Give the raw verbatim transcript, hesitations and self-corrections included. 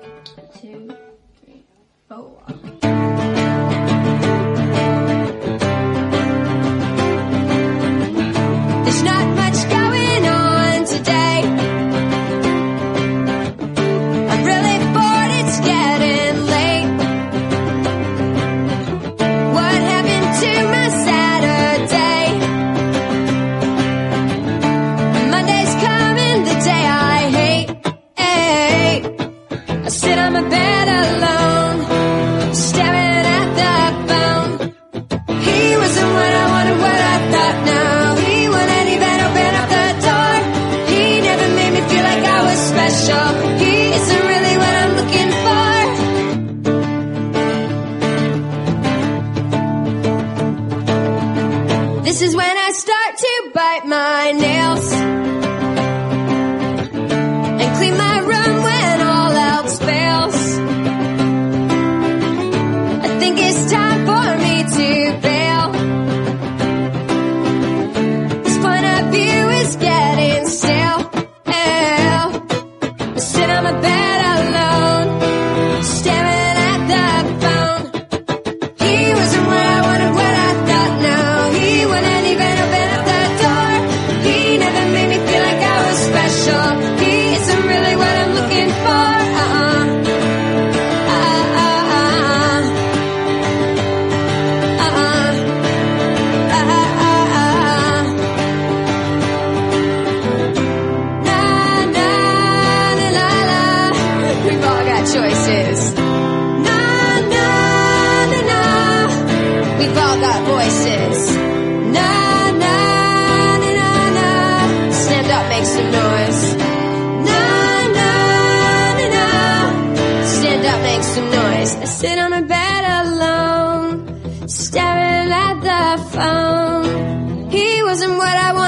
two, three, four. There's not much going on today. I'm really bored, it's getting late. What happened to my Saturday? Monday's coming, the day I hate. Hey, I sit on my bed alone, staring at the phone. He wasn't what I wanted, what I thought. No, he wouldn't even open up the door. He never made me feel like I was special. He isn't really what I'm looking for. This is when I start to bite my nails and clean my room when all else fails. I think it's time for me to bail. This point of view is getting stale. Hell, I sit on my bed alone, staring at the phone. He wasn't what I wanted, what I thought. No, he wouldn't even open up the door. He never made me feel like I was special. He isn't really what I'm looking for. Uh-uh. Uh-uh. Uh-uh. Uh-uh. Na, na, na, na, na. We've all got choices. Na, na, na, na. We've all got voices. Na, na, na, na, na. Stand up, make some noise. Na, na, na, na. Stand up, make some noise. I sit on my bed alone, staring at the phone. He wasn't what I wanted.